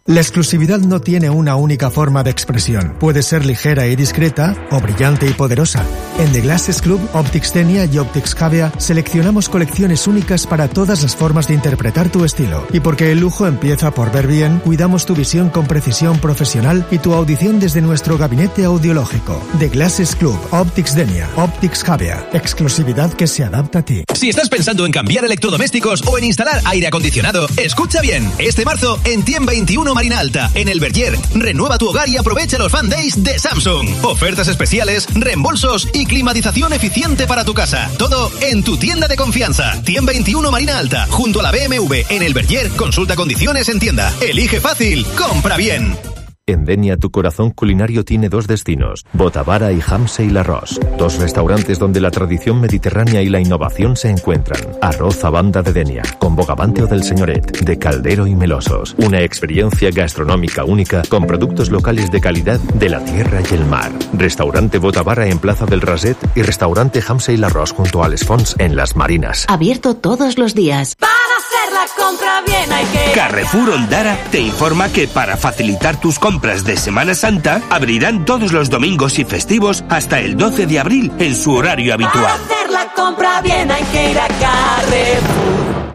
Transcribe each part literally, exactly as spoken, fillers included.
La exclusividad no tiene una única forma de expresión. Puede ser ligera y discreta o brillante y poderosa. En The Glasses Club, Optics Denia y Optics Javea seleccionamos colecciones únicas para todas las formas de interpretar tu estilo. Y porque el lujo empieza por ver bien, cuidamos tu visión con precisión profesional y tu audición desde nuestro gabinete audiológico. The Glasses Club, Optics Denia, Optics Javea. Exclusividad que se adapta a ti. Si estás pensando en cambiar electrodomésticos o en instalar aire acondicionado, escucha bien. Este marzo, en Tiem veintiuno Marina Alta, en El Verger, renueva tu hogar y aprovecha los Fan Days de Samsung. Ofertas especiales, reembolsos y climatización eficiente para tu casa. Todo en tu tienda de confianza. Tiem veintiuno Marina Alta, junto a la B M W, en El Verger. Consulta condiciones en tienda. Elige fácil, compra bien. En Denia tu corazón culinario tiene dos destinos, Botavara y Hamsey Arroz, dos restaurantes donde la tradición mediterránea y la innovación se encuentran. Arroz a banda de Denia, con bogavante o del señoret, de caldero y melosos. Una experiencia gastronómica única con productos locales de calidad de la tierra y el mar. Restaurante Botavara en Plaza del Raset y restaurante Hamsey Arroz junto a Les Fonts en Las Marinas. Abierto todos los días. Para hacer la compra bien hay que... Carrefour Ondara te informa que para facilitar tus compras de Semana Santa abrirán todos los domingos y festivos hasta el doce de abril en su horario habitual. Para hacer la compra bien hay que ir a Carrefour.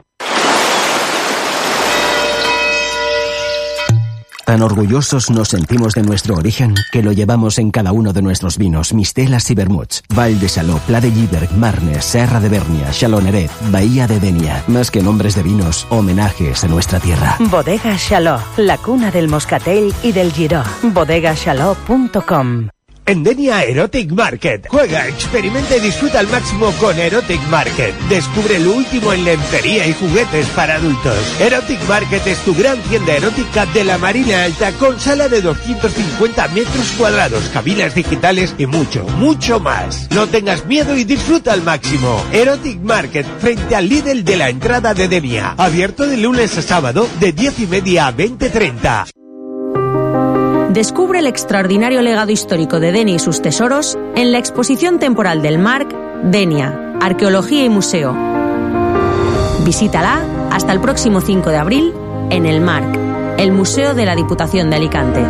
Tan orgullosos nos sentimos de nuestro origen que lo llevamos en cada uno de nuestros vinos, mistelas y vermuts. Val de Chaló, Pla de Lliberg, Marnes, Serra de Bernia, Chaloneret, Bahía de Denia. Más que nombres de vinos, homenajes a nuestra tierra. Bodega Chaló, la cuna del moscatel y del giró. bodega chaló punto com. En Denia Erotic Market. Juega, experimenta y disfruta al máximo con Erotic Market. Descubre lo último en lencería y juguetes para adultos. Erotic Market es tu gran tienda erótica de la Marina Alta con sala de doscientos cincuenta metros cuadrados, cabinas digitales y mucho, mucho más. No tengas miedo y disfruta al máximo. Erotic Market frente al Lidl de la entrada de Denia. Abierto de lunes a sábado de diez y media a veinte treinta. Descubre el extraordinario legado histórico de Denia y sus tesoros en la exposición temporal del Marc, Denia, Arqueología y Museo. Visítala hasta el próximo cinco de abril en el Marc, el Museo de la Diputación de Alicante.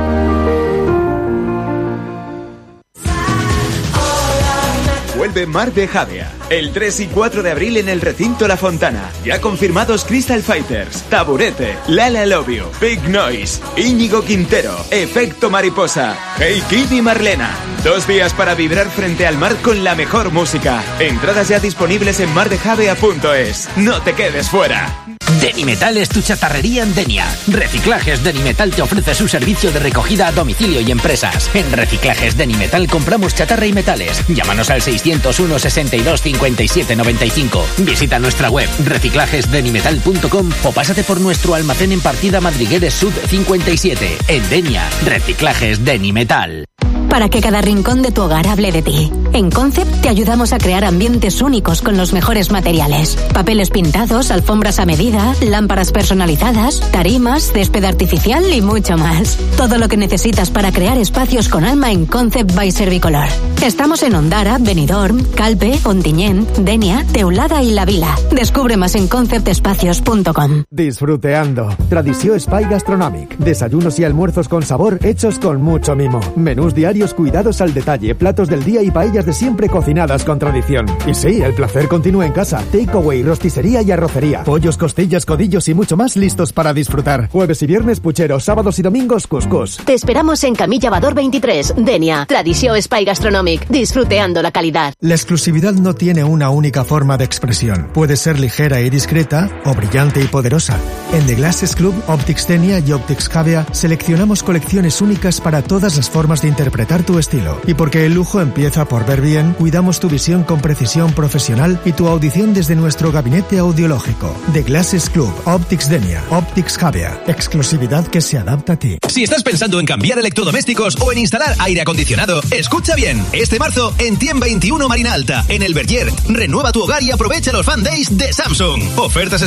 Vuelve Mar de Javea. El tres y cuatro de abril en el recinto La Fontana. Ya confirmados Crystal Fighters, Taburete, Lala Love You, Big Noise, Íñigo Quintero, Efecto Mariposa, Hey Kid y Marlena. Dos días para vibrar frente al mar con la mejor música. Entradas ya disponibles en mar de javea punto es. No te quedes fuera. Denimetal es tu chatarrería en Denia. Reciclajes Denimetal te ofrece su servicio de recogida a domicilio y empresas. En Reciclajes Denimetal compramos chatarra y metales. Llámanos al seiscientos uno, sesenta y dos, cincuenta y siete, noventa y cinco. Visita nuestra web reciclajes denimetal punto com o pásate por nuestro almacén en Partida Madrigueres Sud cincuenta y siete. En Denia, Reciclajes Denimetal. Para que cada rincón de tu hogar hable de ti. En Concept te ayudamos a crear ambientes únicos con los mejores materiales. Papeles pintados, alfombras a medida, lámparas personalizadas, tarimas, césped artificial y mucho más. Todo lo que necesitas para crear espacios con alma en Concept by Servicolor. Estamos en Ondara, Benidorm, Calpe, Ontinyent, Denia, Teulada y La Vila. Descubre más en concept espacios punto com. Disfruteando. Tradició Espai Gastronòmic. Desayunos y almuerzos con sabor hechos con mucho mimo. Menús diarios cuidados al detalle, platos del día y paellas de siempre cocinadas con tradición. Y sí, el placer continúa en casa. Takeaway, rosticería y arrocería. Pollos, costillas, codillos y mucho más listos para disfrutar. Jueves y viernes puchero, sábados y domingos cuscús. Te esperamos en Camilla Bador veintitrés, Denia. Tradició Espai Gastronòmic. Disfruteando la calidad. La exclusividad no tiene una única forma de expresión. Puede ser ligera y discreta o brillante y poderosa. En The Glasses Club, Optics Denia y Optics Javea seleccionamos colecciones únicas para todas las formas de interpretar tu estilo. Y porque el lujo empieza por ver bien, cuidamos tu visión con precisión profesional y tu audición desde nuestro gabinete audiológico. The Glasses Club, Optics Denia, Optics Javea. Exclusividad que se adapta a ti. Si estás pensando en cambiar electrodomésticos o en instalar aire acondicionado, escucha bien. Este marzo, en Tiem veintiuno Marina Alta, en El Verger, renueva tu hogar y aprovecha los Fan Days de Samsung. Ofertas